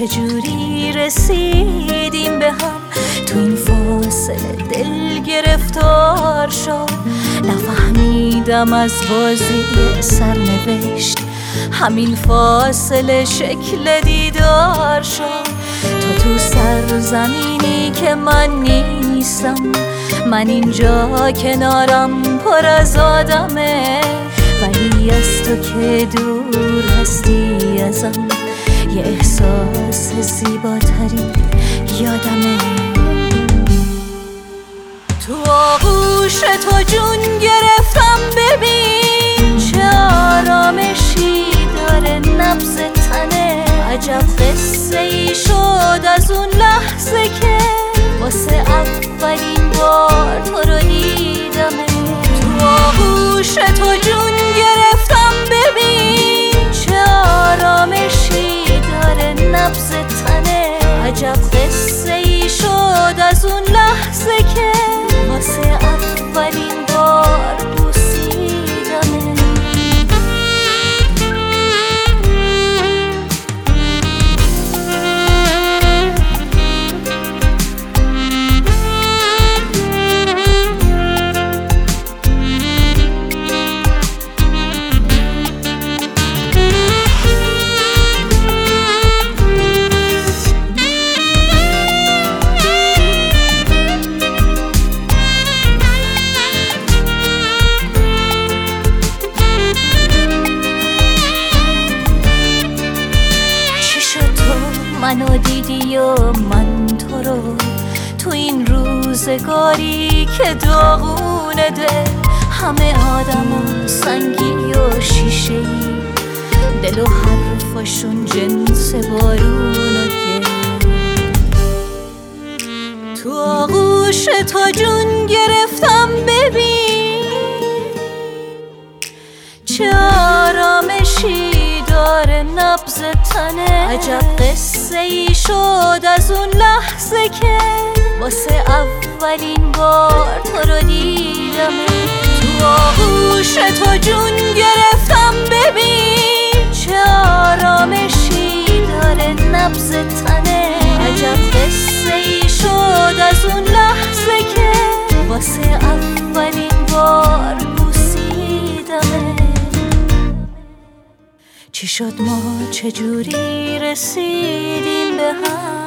چجوری رسیدیم به هم، تو این فاصله دل گرفتار شد. نفهمیدم از بازی سرنوشت، همین فاصله شکل دیدار شد. تو سرزمینی که من نیستم، من اینجا کنارم پر از آدمه، ولی از تو که دور هستی ازم یه احساس زیباتری یادمه. تو آغوش تو جون گرفتم، ببین چه آرامشی داره نبض تنه. عجب قصه ای شد از اون لحظه که واسه اولین بار تو رو دیدمه. تو آغوش تو جون گرفتم، ببین چه آرامشی داره نبض تنه. عجب قصه ای شد از اون لحظه که واسه اولین بار بوسیدمه. منو دیدی و من تو رو، تو این روزگاری که داغونه دل. همه آدم سنگی و شیشه ای، دل و حرفاشون جنس بارون و گل. تو آغوش تو جون گرفتم، ببین چه آرامشی داره نبض تنه. عجب قصه ای شد از اون لحظه که واسه اولین بار تو رو دیدمه. تو آغوش تو جون گرفتم، ببین چه آرامشی داره نبض تنه. عجب قصه ای شد از اون لحظه که واسه اولین بار بوسیدمه. چی شد ما چجوری رسیدیم به هم؟